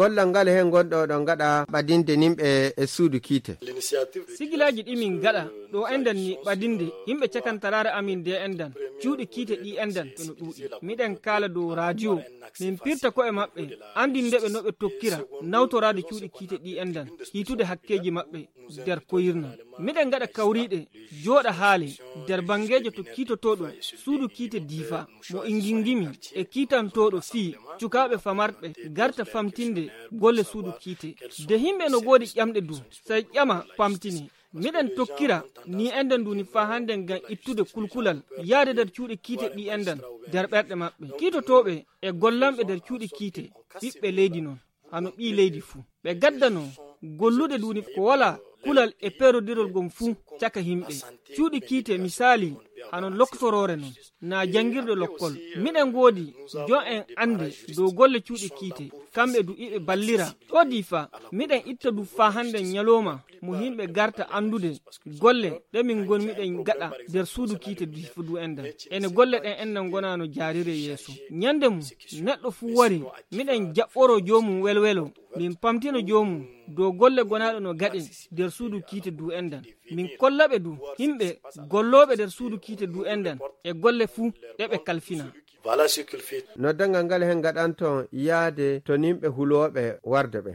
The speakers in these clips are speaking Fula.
gollal ngal hen gonɗo ɗon gaɗa ɓadinde nimɓe e suudu kiite. sigilaji ɗi min gaɗa ɗo endan ni ɓadinde yimɓe cakantarare amin de endan cuuɗi kiite ɗi endan ɓeno ɗuuɗi. miɗen kala dow radio min pirta ko'e maɓɓe andindeɓe no ɓe tokkira nawtorade cuuɗi kiite ɗi endan hiitude hakkeji maɓɓe nder koyirna. miɗen gaɗa kawriɗe jooɗa haale nder bangejo to kiitotoɗo suudu kiite diifa mo ingingimi e kiitantoɗo fii cukaɓe famarɓe garta famtinde golle suudu kiite. de himɓe no goodi ƴamɗe du say ƴama famtini. miɗen tokkira ni endan duni fa hande ngam ittude kulkulal yaade nder cuuɗi kiite ɗi endan nder ɓerɗe maɓɓe. kiitotoɓe e gollanɓe nder cuuɗi kiite ɓiɓɓe leydi noon hano ɓi leydi fuu ɓe gaddano gollude duni ko wala kulal e perodirol gom fuu caka himɓe. cuuɗi kiite misali hano loktorore noon na jangirde lokkol. miɗen goodi jon en ande dow golle cuuɗi kiite kamɓe du iɓe ballira ɗo difa. miɗen itta du fa hande ñaloma mo himɓe garta andude golle ɗe min gon miɗen gaɗa nder suudu kiite difa du endan ene golle ɗen endan gonano jaarire yeeso. ñande mum neɗɗo fuu wari miɗen jaɓɓoro jomum welwelo min pamtina jomum dow golle gonaɗo no gaɗe nder suudu kiite du endan. min kollaɓe du himɓe golloɓe nder suudu kiite du endan e golle fuu ɗeɓe kalfina. noddangal ngal hen gaɗanto yaade to nimɓe huloɓe warde ɓe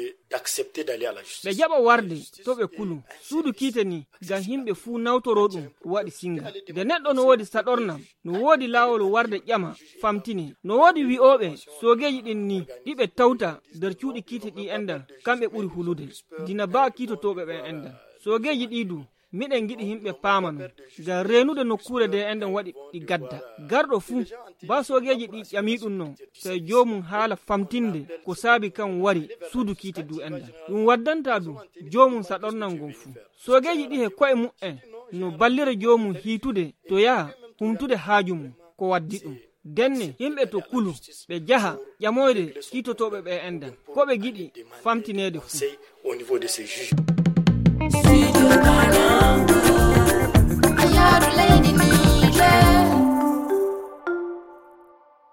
ɓe jaɓa warde to ɓe kulu suudu kiite ni ngam himɓe fuu nawtoro ɗum waɗi singa. nde neɗɗo no woodi saɗornam no woodi laawol warde ƴama famtini no woodi wi'oɓe sogeji ɗin ni ɗiɓe tawta nder cuuɗi kiite ɗi endan kamɓe ɓuri hulude dina baa kiitotoɓe ɓe endan. sogeji ɗi du miɗen giɗi himɓe paamano ngam renude nokkure de enɗen waɗi ɗi gadda. garɗo fuu ba sogeji ɗi ƴamiɗum non so jomum haala famtinde ko saabi kan wari suudu kiite du enɗen ɗum waddanta du jomum saɗornan gon fuu. sogeji ɗi he koye mu'en no ballira jomum hiitude to yaha humtude haaju mum ko waddi ɗum. denne himɓe to kulu ɓe jaha ƴamoyde kiitotoɓe ɓe enɗen ko ɓe giɗi famtinede fuu. Sweet Lady,